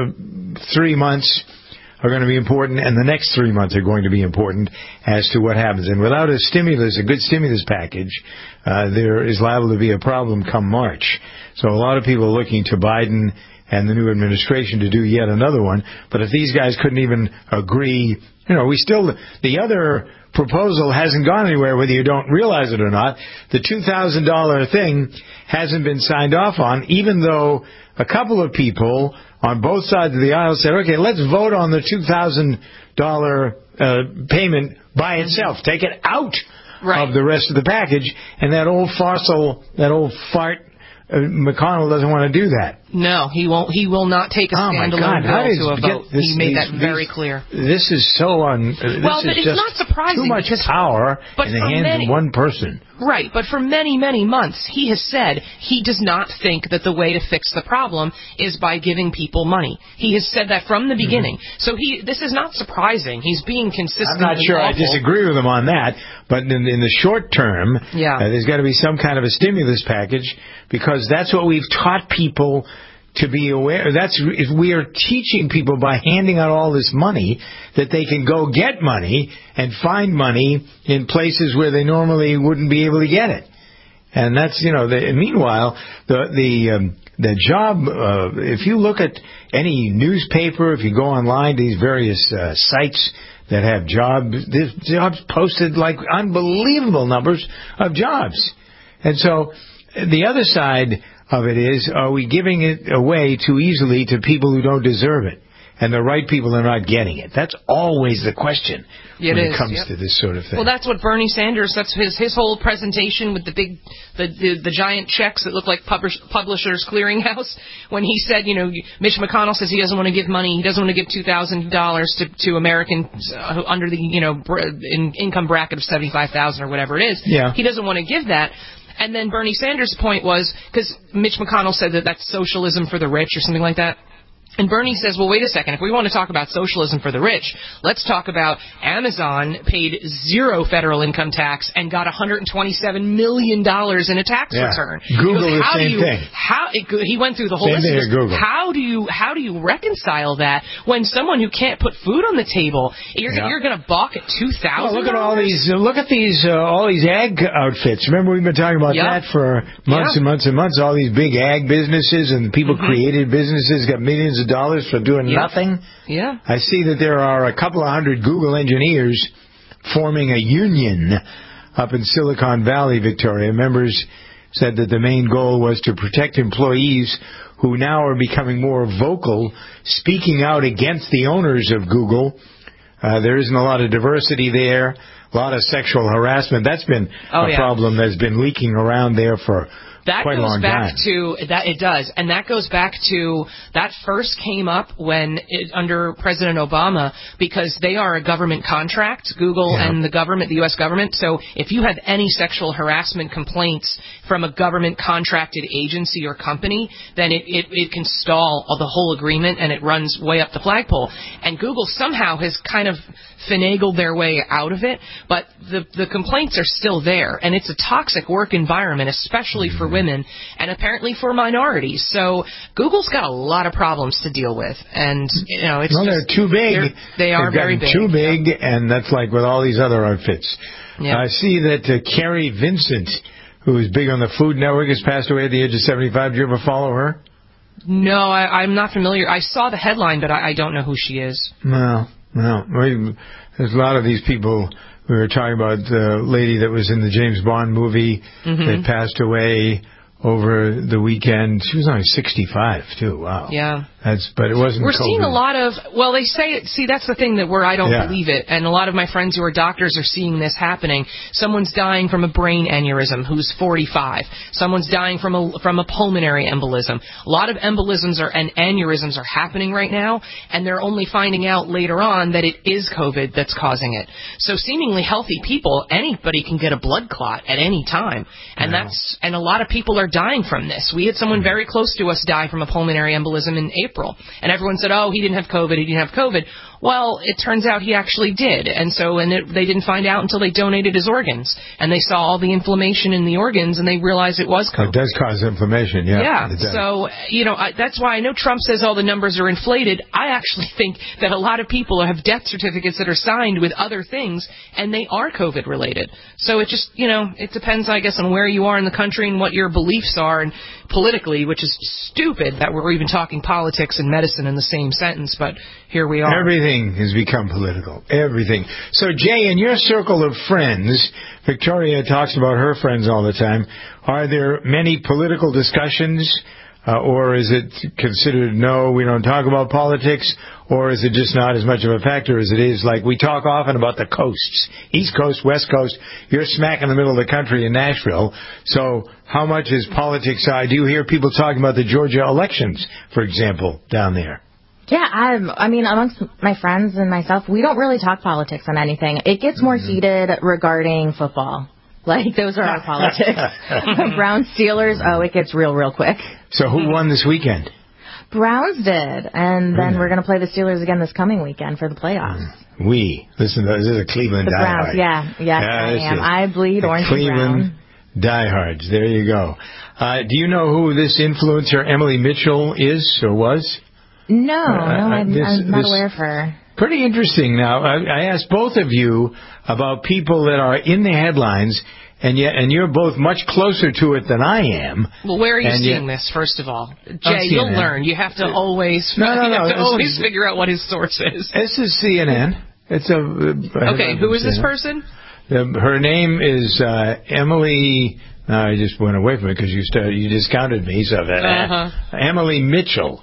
uh, three months are going to be important, and the next three months are going to be important as to what happens. And without a stimulus, a good stimulus package, uh, there is liable to be a problem come March. So a lot of people are looking to Biden and the new administration to do yet another one. But if these guys couldn't even agree, you know, we still, the other proposal hasn't gone anywhere, whether you don't realize it or not. The two thousand dollars thing hasn't been signed off on, even though a couple of people on both sides of the aisle said, okay, let's vote on the two thousand dollars uh, payment by itself. Take it out right. of the rest of the package. And that old fossil, that old fart, uh, McConnell doesn't want to do that. No, he won't. He will not take a oh standalone bill to a vote. This, he made these, that very these, clear. This is so un. This well, is but it's just not surprising. Too much because, power but in the hands many, of one person. Right, but for many, many months, he has said he does not think that the way to fix the problem is by giving people money. He has said that from the beginning. Mm-hmm. So he, this is not surprising. He's being consistent. I'm not sure awful. I disagree with him on that, but in, in the short term, yeah. uh, there's got to be some kind of a stimulus package because that's what we've taught people to be aware. That's if we are teaching people by handing out all this money that they can go get money and find money in places where they normally wouldn't be able to get it. And that's, you know, the, and meanwhile, the the um, the job. Uh, if you look at any newspaper, if you go online to these various uh, sites that have jobs, there's jobs posted like unbelievable numbers of jobs. And so the other side of it is, are we giving it away too easily to people who don't deserve it? And the right people are not getting it. That's always the question it when is, it comes yep. to this sort of thing. Well, that's what Bernie Sanders, that's his his whole presentation with the big, the the, the giant checks that look like publish, Publishers Clearinghouse. When he said, you know, Mitch McConnell says he doesn't want to give money, he doesn't want to give two thousand dollars to to Americans uh, under the, you know, br- in income bracket of seventy-five thousand or whatever it is. Yeah. He doesn't want to give that. And then Bernie Sanders' point was, because Mitch McConnell said that that's socialism for the rich or something like that. And Bernie says, well, wait a second. If we want to talk about socialism for the rich, let's talk about Amazon paid zero federal income tax and got one hundred twenty-seven million dollars in a tax yeah. return. Google goes, the how same do you, thing. How it, he went through the whole same list. Thing at Google. How do you how do you reconcile that when someone who can't put food on the table, you're yeah. you're going to balk at two thousand? Well, look at all these. Uh, look at these. Uh, all these ag outfits. Remember, we've been talking about yep. that for months yep. and months and months. All these big ag businesses and people mm-hmm. created businesses got millions of dollars for doing yep. nothing. Yeah. I see that there are a couple of hundred Google engineers forming a union up in Silicon Valley, Victoria. Members said that the main goal was to protect employees who now are becoming more vocal, speaking out against the owners of Google. Uh, there isn't a lot of diversity there, a lot of sexual harassment. That's been oh, a yeah. problem that's been leaking around there for That quite a goes long back time. to that. It does, and that goes back to that first came up when it, under President Obama, because they are a government contract, Google yeah. and the government, the U S government. So if you have any sexual harassment complaints from a government contracted agency or company, then it, it, it can stall the whole agreement and it runs way up the flagpole. And Google somehow has kind of finagled their way out of it. But the the complaints are still there, and it's a toxic work environment, especially for women and apparently for minorities. So Google's got a lot of problems to deal with, and you know, it's well, just, they're too big. They're, they are They've very big. Too big, yeah. And that's like with all these other outfits. Yeah. I see that uh, Carrie Vincent, who is big on the Food Network, has passed away at the age of seventy-five. Did you ever follow her? No, I, I'm not familiar. I saw the headline, but I, I don't know who she is. No, no. We, there's a lot of these people. We were talking about the lady that was in the James Bond movie mm-hmm. that passed away over the weekend. She was only sixty-five, too. Wow. Yeah. That's, but it wasn't We're COVID. seeing a lot of, well, they say, see, that's the thing that where I don't yeah. believe it. And a lot of my friends who are doctors are seeing this happening. Someone's dying from a brain aneurysm who's forty-five. Someone's dying from a, from a pulmonary embolism. A lot of embolisms are, and aneurysms are happening right now, and they're only finding out later on that it is COVID that's causing it. So seemingly healthy people, anybody can get a blood clot at any time. And yeah. that's, and a lot of people are dying from this. We had someone very close to us die from a pulmonary embolism in April, and everyone said, oh, he didn't have COVID, he didn't have COVID. Well, it turns out he actually did, and so and it, they didn't find out until they donated his organs, and they saw all the inflammation in the organs, and they realized it was COVID. It does cause inflammation, yeah. Yeah, so, you know, I, that's why I know Trump says all the numbers are inflated. I actually think that a lot of people have death certificates that are signed with other things, and they are COVID-related. So it just, you know, it depends, I guess, on where you are in the country and what your beliefs are, and politically, which is stupid that we're even talking politics and medicine in the same sentence, but here we are. Everything has become political. Everything. So, Jay, in your circle of friends, Victoria talks about her friends all the time. Are there many political discussions, uh, or is it considered, no, we don't talk about politics, or is it just not as much of a factor as it is? Like, we talk often about the coasts, East Coast, West Coast. You're smack in the middle of the country in Nashville. So how much is politics? Uh, do you hear people talking about the Georgia elections, for example, down there? Yeah, I'm, I mean, amongst my friends and myself, we don't really talk politics on anything. It gets more mm-hmm. heated regarding football. Like, those are our politics. Browns, Steelers, oh, it gets real, real quick. So who won this weekend? Browns did, and then mm. we're going to play the Steelers again this coming weekend for the playoffs. We. Listen, this is a Cleveland the diehard. Browns, yeah. Yes, yeah, I am. I bleed orange and brown. Cleveland diehards. There you go. Uh, do you know who this influencer Emily Mitchell is or was? No, uh, no, I'm, this, I'm not this, aware of her. Pretty interesting. Now, I, I asked both of you about people that are in the headlines, and yet, and you're both much closer to it than I am. Well, where are you and seeing yet, this, first of all? Jay, you'll learn. You have to always, no, no, you no, have to always is, figure out what his source is. This is C N N. It's a. Uh, okay, who is this person? Uh, her name is uh, Emily. No, I just went away from it because you started, you discounted me. So that uh-huh. Emily Mitchell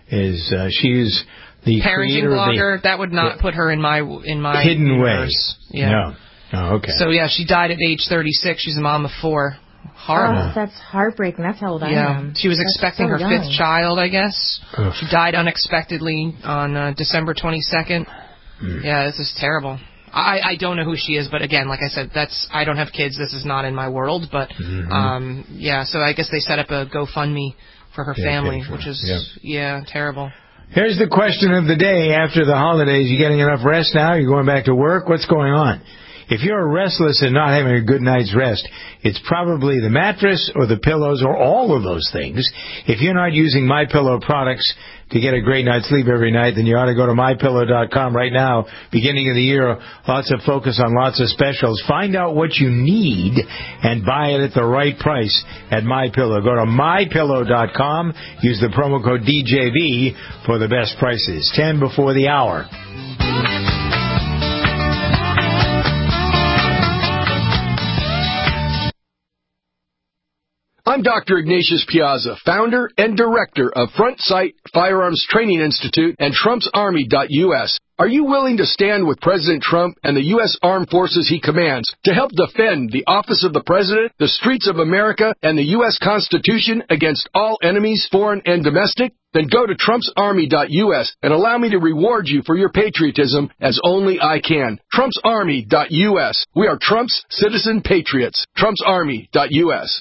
is uh, she's the parenting blogger. The, that would not put her in my in my hidden universe. way. Yeah. No. Oh, okay. So yeah, she died at age thirty-six. She's a mom of four. Horrible. Oh, that's heartbreaking. That's how old I yeah. am. She was that's expecting so her young. fifth child, I guess. Ugh. She died unexpectedly on uh, December twenty-second. Mm. Yeah, this is terrible. I, I don't know who she is, but again, like I said, that's I don't have kids. This is not in my world. But mm-hmm. um, yeah, so I guess they set up a GoFundMe for her yeah, family, for which is yep. yeah terrible. Here's the question of the day. After the holidays, you getting enough rest now? You're going back to work? What's going on? If you're restless and not having a good night's rest, it's probably the mattress or the pillows or all of those things. If you're not using MyPillow products to get a great night's sleep every night, then you ought to go to my pillow dot com right now. Beginning of the year, lots of focus on lots of specials. Find out what you need and buy it at the right price at MyPillow. Go to my pillow dot com. Use the promo code D J V for the best prices. Ten before the hour. I'm Doctor Ignatius Piazza, founder and director of Front Sight Firearms Training Institute and Trumps Army dot U S. Are you willing to stand with President Trump and the U S Armed Forces he commands to help defend the office of the President, the streets of America, and the U S Constitution against all enemies, foreign and domestic? Then go to Trumps Army dot U S and allow me to reward you for your patriotism as only I can. Trumps Army dot U S. We are Trump's citizen patriots. Trumps Army dot U S.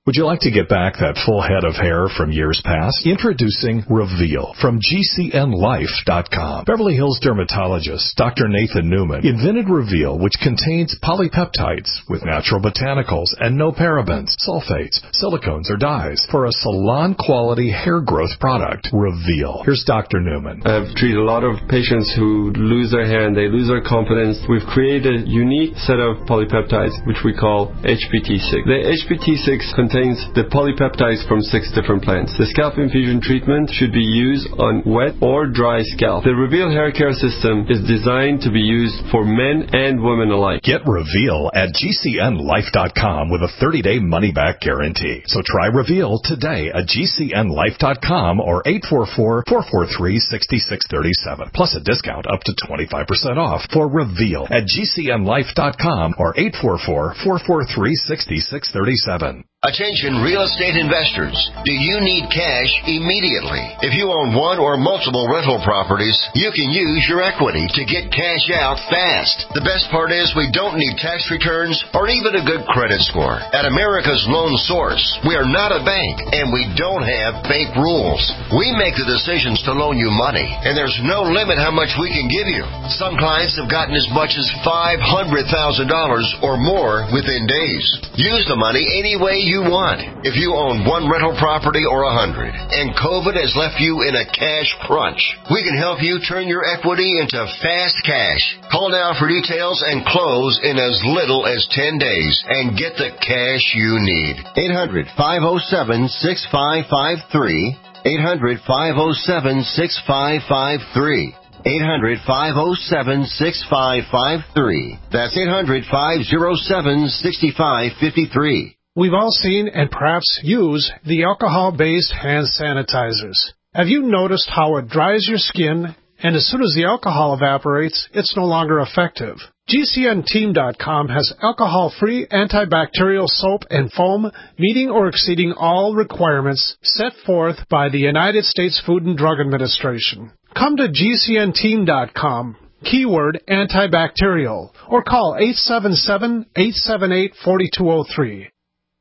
Would you like to get back that full head of hair from years past? Introducing Reveal from G C N Life dot com. Beverly Hills dermatologist Doctor Nathan Newman invented Reveal, which contains polypeptides with natural botanicals and no parabens, sulfates, silicones, or dyes for a salon-quality hair growth product. Reveal. Here's Doctor Newman. I've treated a lot of patients who lose their hair and they lose their confidence. We've created a unique set of polypeptides, which we call H P T six. The H P T six contains the polypeptides from six different plants. The scalp infusion treatment should be used on wet or dry scalp. The Reveal hair care system is designed to be used for men and women alike. Get Reveal at G C N Life dot com with a thirty-day money-back guarantee. So try Reveal today at G C N Life dot com or eight four four, four four three, six six three seven. Plus a discount up to twenty-five percent off for Reveal at G C N Life dot com or eight four four, four four three, six six three seven. Attention real estate investors. Do you need cash immediately? If you own one or multiple rental properties, you can use your equity to get cash out fast. The best part is we don't need tax returns or even a good credit score. At America's Loan Source, we are not a bank and we don't have bank rules. We make the decisions to loan you money, and there's no limit how much we can give you. Some clients have gotten as much as five hundred thousand dollars or more within days. Use the money any way you want. If you own one rental property or a hundred, and COVID has left you in a cash crunch, we can help you turn your equity into fast cash. Call now for details and close in as little as ten days and get the cash you need. eight hundred, five oh seven, six five five three. eight hundred, five oh seven, six five five three. eight hundred, five oh seven, six five five three. That's eight hundred, five oh seven, six five five three. We've all seen and perhaps use the alcohol-based hand sanitizers. Have you noticed how it dries your skin, and as soon as the alcohol evaporates, it's no longer effective? G C N Team dot com has alcohol-free antibacterial soap and foam meeting or exceeding all requirements set forth by the United States Food and Drug Administration. Come to G C N Team dot com, keyword antibacterial, or call eight seven seven, eight seven eight, four two zero three.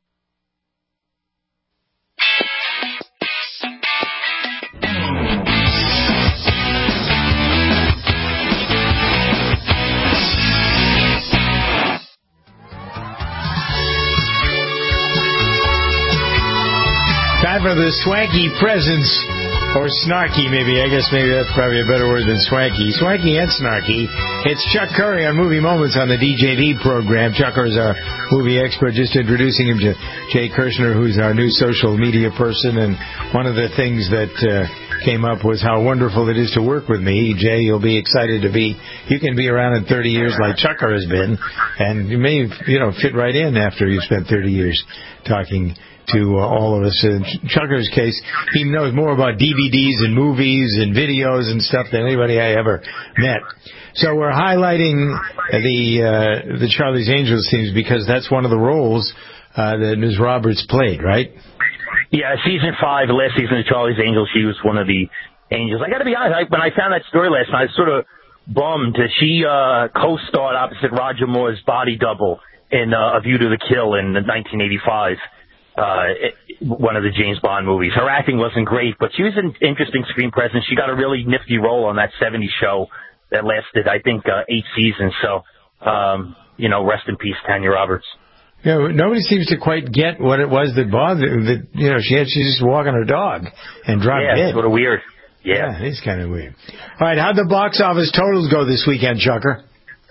Time for the swanky presents, or snarky maybe. I guess maybe that's probably a better word than swanky. Swanky and snarky. It's Chuck Curry on Movie Moments on the D J V program. Chuck is our movie expert, just introducing him to Jay Kirshner, who's our new social media person. And one of the things that uh, came up was how wonderful it is to work with me. Jay, you'll be excited to be, you can be around in thirty years like Chucker has been, and you may, you know, fit right in after you've spent thirty years talking to uh, all of us. In Chucker's case, he knows more about D V Ds and movies and videos and stuff than anybody I ever met. So we're highlighting the uh, the Charlie's Angels themes because that's one of the roles uh, that Miz Roberts played, right? Yeah, season five, last season of Charlie's Angels, she was one of the angels. I got to be honest, I, when I found that story last night, I was sort of bummed. She uh, co-starred opposite Roger Moore's body double in uh, A View to the Kill in nineteen eighty-five. Uh, one of the James Bond movies. Her acting wasn't great, but she was an interesting screen presence. She got a really nifty role on that seventies show that lasted, I think, uh, eight seasons. So, um, you know, rest in peace, Tanya Roberts. Yeah, nobody seems to quite get what it was that bothered, that, you know, she had, she's just walking her dog and dropped yeah, dead. Yeah, sort of weird. Yeah. Yeah, it's kind of weird. All right, how'd the box office totals go this weekend, Chucker?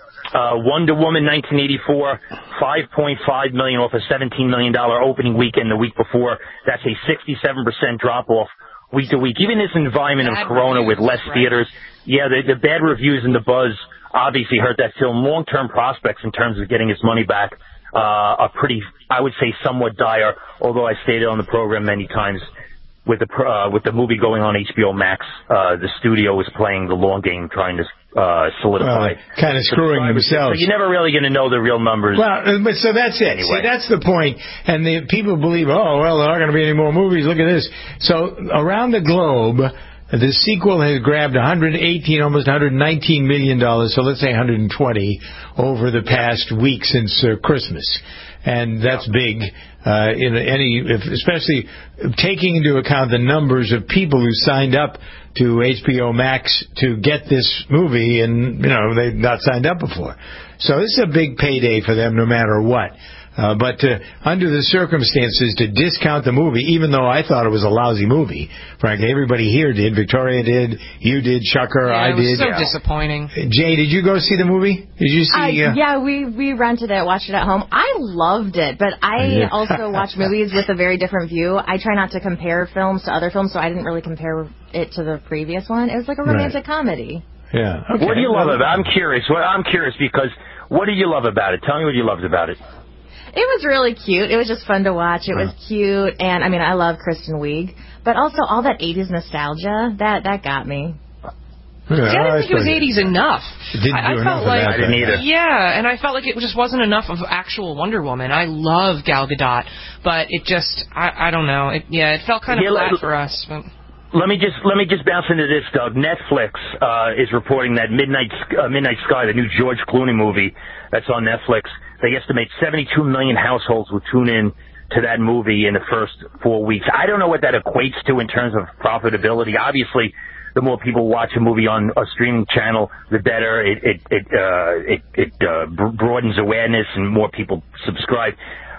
Uh, Wonder Woman nineteen eighty-four, five point five million dollars off a seventeen million dollars opening weekend the week before. That's a sixty-seven percent drop-off week to week. Even this environment bad of Corona reviews, with less right? theaters, yeah, the, the bad reviews and the buzz obviously hurt that film. Long-term prospects in terms of getting his money back uh, are pretty, I would say, somewhat dire, although I stated on the program many times, with the uh, with the movie going on H B O Max, uh, the studio was playing the long game, trying to uh, solidify. Uh, kind of screwing themselves. So you're never really going to know the real numbers. Well, but so that's it. Anyway. See, that's the point. And the people believe, oh, well, there aren't going to be any more movies. Look at this. So around the globe, The sequel has grabbed one hundred eighteen, almost one hundred nineteen million dollars, so let's say one hundred twenty over the past week since uh, Christmas. And that's big, uh, in any, if, especially taking into account the numbers of people who signed up to H B O Max to get this movie, and, you know, they've not signed up before. So this is a big payday for them no matter what. Uh, but uh, under the circumstances, to discount the movie, even though I thought it was a lousy movie, frankly, everybody here did. Victoria did, you did, Chucker, yeah, I it was did. so disappointing. Jay, did you go see the movie? Did you see? Uh, Uh, yeah, we we rented it, watched it at home. I loved it, but I Yeah. also watch movies with a very different view. I try not to compare films to other films, so I didn't really compare it to the previous one. It was like a romantic right. comedy. Yeah. Okay. What do you love about it? I'm curious. Well, I'm curious because what do you love about it? Tell me what you loved about it. It was really cute. It was just fun to watch. It was cute, and I mean, I love Kristen Wiig, but also all that eighties nostalgia that that got me. Yeah, I didn't think it was eighties enough. It didn't I, do I enough felt of like, that. I didn't either. Yeah, and I felt like it just wasn't enough of actual Wonder Woman. I love Gal Gadot, but it just, I, I don't know. It, yeah, it felt kind of yeah, flat let, for us. But. Let me just let me just bounce into this, Doug. Netflix uh, is reporting that Midnight uh, Midnight Sky, the new George Clooney movie that's on Netflix, they estimate seventy-two million households will tune in to that movie in the first four weeks. I don't know what that equates to in terms of profitability. Obviously, the more people watch a movie on a streaming channel, the better. It it it uh, it, it uh, broadens awareness and more people subscribe.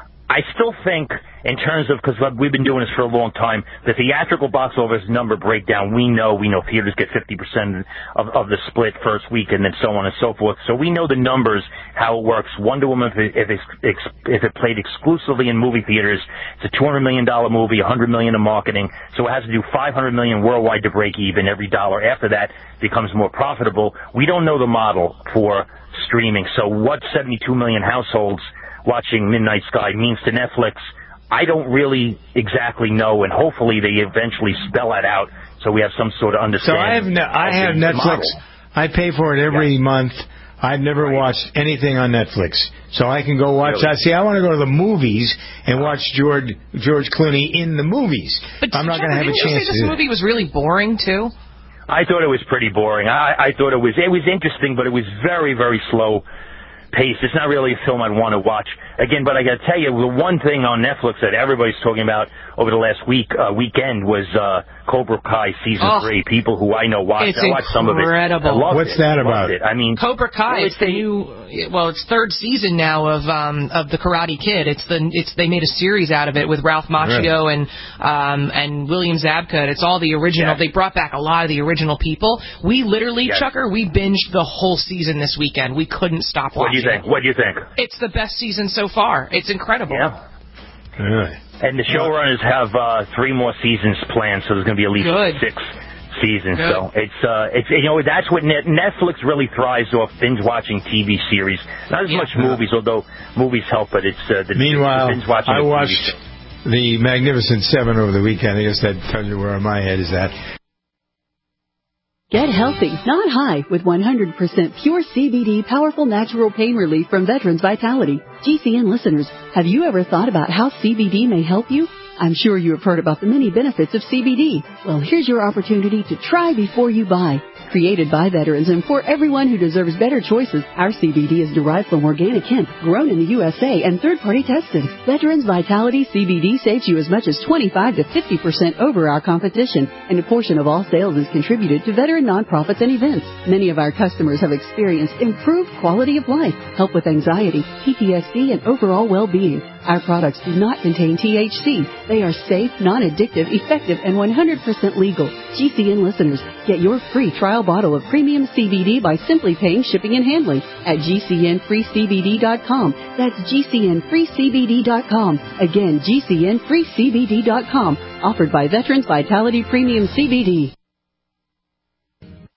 I still think, in terms of, because we've been doing this for a long time, the theatrical box office number breakdown, we know, we know theaters get fifty percent of, of the split first week and then so on and so forth. So we know the numbers, how it works. Wonder Woman, if it, if it, if it played exclusively in movie theaters, it's a two hundred million dollars movie, one hundred million dollars in marketing, so it has to do five hundred million dollars worldwide to break even. Every dollar after that becomes more profitable. We don't know the model for streaming, so what seventy-two million households watching Midnight Sky means to Netflix, I don't really exactly know, and hopefully they eventually spell that out so we have some sort of understanding. So I have, ne- I have Netflix. Model. I pay for it every yeah. month. I've never right. watched anything on Netflix, so I can go watch. Really? I see. I want to go to the movies and watch George George Clooney in the movies. But I'm not going to have a didn't chance. You say this to movie was really boring too? I thought it was pretty boring. I, I thought it was it was interesting, but it was very very slow paced. It's not really a film I'd want to watch again. But I got to tell you, the one thing on Netflix that everybody's talking about over the last week uh, weekend was uh, Cobra Kai season oh, three. People who I know watched. It's I watched some of it. incredible. What's it. that about? It. I mean, Cobra Kai. Well, it's the new. Well, it's third season now of um of the Karate Kid. It's the it's they made a series out of it with Ralph Macchio really? and um and William Zabka. It's all the original. Yeah. They brought back a lot of the original people. We literally, yes. Chucker, we binged the whole season this weekend. We couldn't stop watching. What do you think? It. What do you think? It's the best season so far. It's incredible. Yeah. Really? And the showrunners have uh, three more seasons planned, so there's going to be at least Good. six seasons. Good. So it's uh, it's you know that's what Net- Netflix really thrives off binge watching T V series. Not as yeah. much movies, although movies help, but it's uh, the Meanwhile, the binge watching. I watched The Magnificent Seven over the weekend. I guess that tells you where my head is at. Get healthy, not high, with one hundred percent pure C B D powerful natural pain relief from Veterans Vitality. G C N listeners, have you ever thought about how C B D may help you? I'm sure you have heard about the many benefits of C B D. Well, here's your opportunity to try before you buy. Created by veterans and for everyone who deserves better choices, our C B D is derived from organic hemp, grown in the U S A and third-party tested. Veterans Vitality C B D saves you as much as twenty-five to fifty percent over our competition, and a portion of all sales is contributed to veteran nonprofits and events. Many of our customers have experienced improved quality of life, help with anxiety, P T S D, and overall well-being. Our products do not contain T H C. They are safe, non-addictive, effective, and one hundred percent legal. G C N listeners, get your free trial bottle of premium C B D by simply paying shipping and handling at G C N free C B D dot com. That's G C N free C B D dot com. Again, G C N free C B D dot com. Offered by Veterans Vitality Premium C B D.